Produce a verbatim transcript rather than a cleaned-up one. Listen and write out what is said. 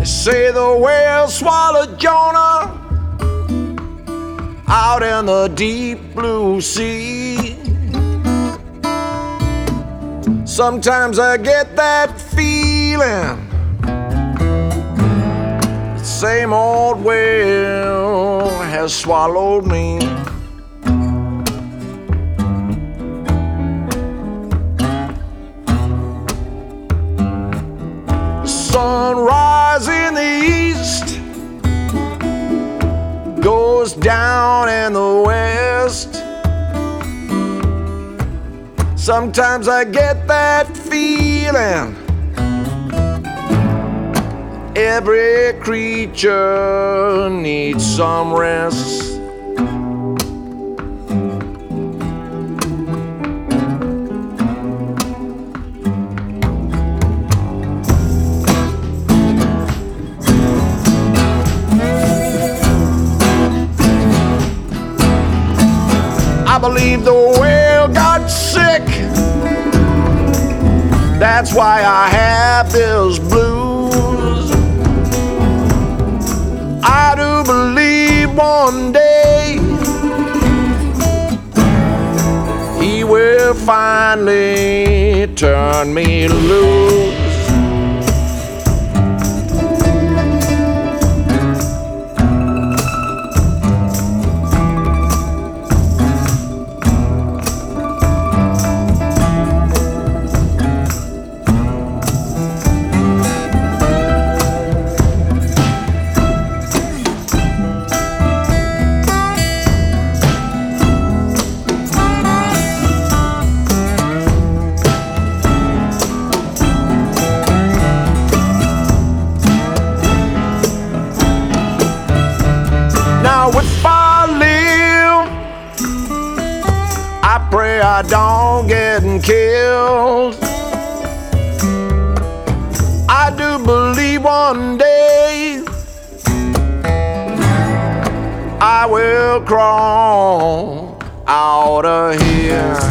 Say the whale swallowed Jonah out in the deep blue sea. Sometimes I get that feeling, the same old whale has swallowed me. Sunrise in the east goes down in the west. Sometimes I get that feeling, every creature needs some rest. I believe the whale got sick, that's why I have this blues. I do believe one day he will finally turn me loose. Now if I live, I pray I don't get killed. I do believe one day I will crawl out of here.